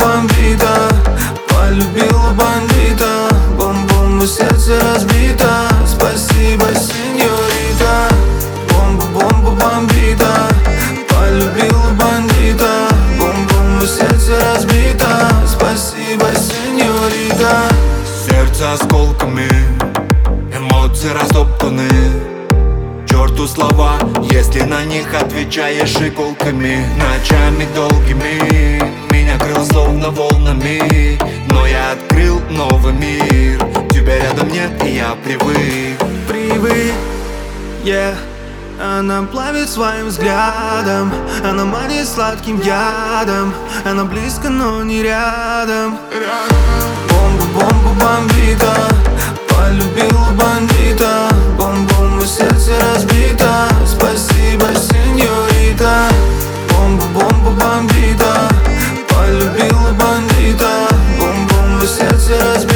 бомбита, полюбила бандита. Бом-бом, и сердце разбито. Спасибо, сеньорита. Бомба, бомбита, полюбила бандита. Бом-бом, и сердце разбито. Спасибо, сеньорита. Сердце осколками, эмоции растоптаны. К черту слова, если на них отвечаешь иголками. Ночами долгими меня крыло словно волнами, но я открыл новый мир. Тебя рядом нет, и я привык. Yeah. Она плавит своим взглядом, она манит сладким ядом. Она близко, но не рядом. Бомба, бомбита, полюбила бандита. Бом-бом, и сердце разбито. Спасибо, сеньорита. Бомба, бомбита, полюбила бандита. Бом-бом, и сердце разбито.